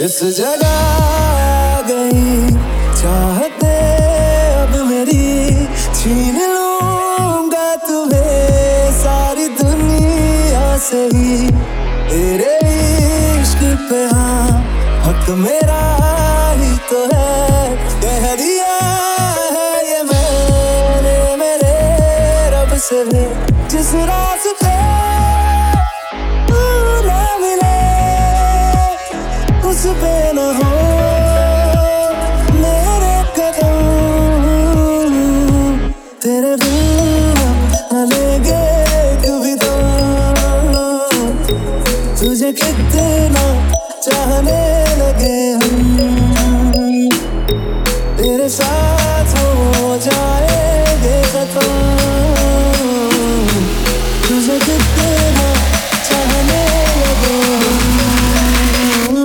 इस जगह आ गई चाहते अब मेरी, छीन लूंगा तुम्हें सारी दुनिया से ही। तेरे इश्क पे हाँ हक मेरा ही तो है, कह दिया है ये मैंने मेरे रब से भी। जिस रास्ते तू ना मिले उस पे न हो मेरे कदम, तेरे बिन न लेंगे कभी दम। तुझे कितना चाहने लगे हम, तेरे साथ हो जाएंगे खत्म। तुझे कितना चाहने लगे हम।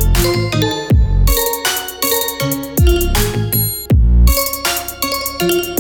Shh.